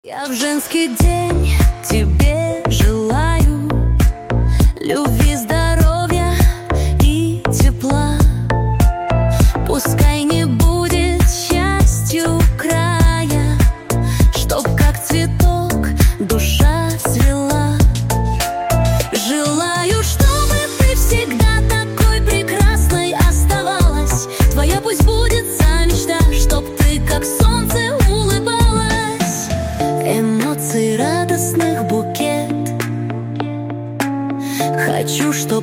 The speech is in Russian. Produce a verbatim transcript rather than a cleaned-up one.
Я в женский день тебе желаю любви, здоровья и тепла. Пускай не будет счастью края, чтоб как цветок душа цвела. Желаю, чтобы ты всегда такой прекрасной оставалась. Твоя пусть будет вся мечта, чтоб ты как солнце улыбалась. Эмоций радостных букет. Хочу, чтоб